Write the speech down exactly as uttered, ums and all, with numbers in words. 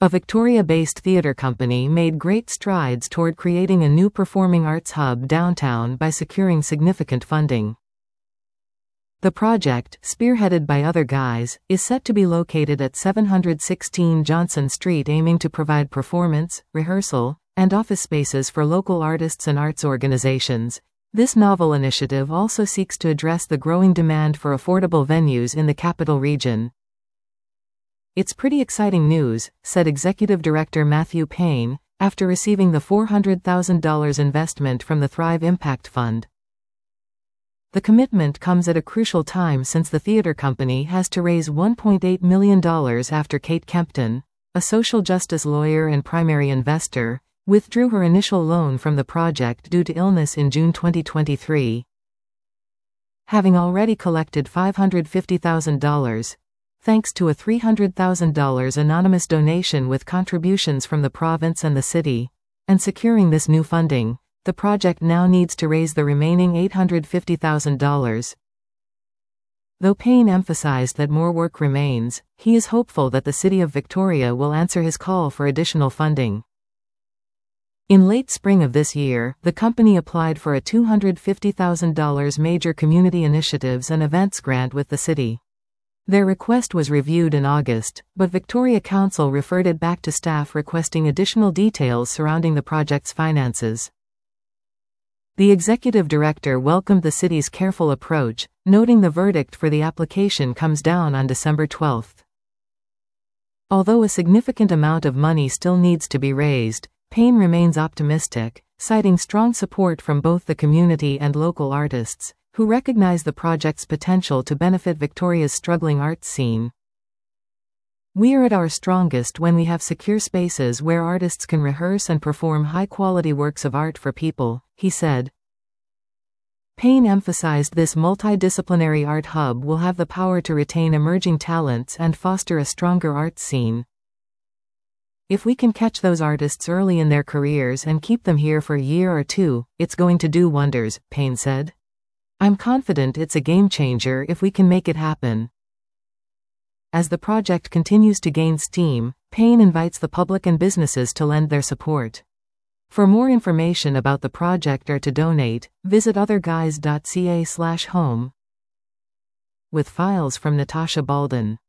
A Victoria-based theatre company made great strides toward creating a new performing arts hub downtown by securing significant funding. The project, spearheaded by Other Guys, is set to be located at seven sixteen Johnson Street, aiming to provide performance, rehearsal, and office spaces for local artists and arts organizations. This novel initiative also seeks to address the growing demand for affordable venues in the capital region. "It's pretty exciting news," said Executive Director Matthew Payne, after receiving the four hundred thousand dollars investment from the Thrive Impact Fund. The commitment comes at a crucial time since the theater company has to raise one point eight million dollars after Kate Kempton, a social justice lawyer and primary investor, withdrew her initial loan from the project due to illness in June twenty twenty-three. Having already collected five hundred fifty thousand dollars, thanks to a three hundred thousand dollars anonymous donation with contributions from the province and the city, and securing this new funding, the project now needs to raise the remaining eight hundred fifty thousand dollars. Though Payne emphasized that more work remains, he is hopeful that the City of Victoria will answer his call for additional funding. In late spring of this year, the company applied for a two hundred fifty thousand dollars Major Community Initiatives and Events grant with the city. Their request was reviewed in August, but Victoria Council referred it back to staff requesting additional details surrounding the project's finances. The executive director welcomed the city's careful approach, noting the verdict for the application comes down on December twelfth. Although a significant amount of money still needs to be raised, Payne remains optimistic, citing strong support from both the community and local artists, who recognize the project's potential to benefit Victoria's struggling arts scene. "We are at our strongest when we have secure spaces where artists can rehearse and perform high-quality works of art for people," he said. Payne emphasized this multidisciplinary art hub will have the power to retain emerging talents and foster a stronger arts scene. "If we can catch those artists early in their careers and keep them here for a year or two, it's going to do wonders," Payne said. "I'm confident it's a game changer if we can make it happen." As the project continues to gain steam, Payne invites the public and businesses to lend their support. For more information about the project or to donate, visit otherguys dot c a slash home. With files from Natasha Baldwin.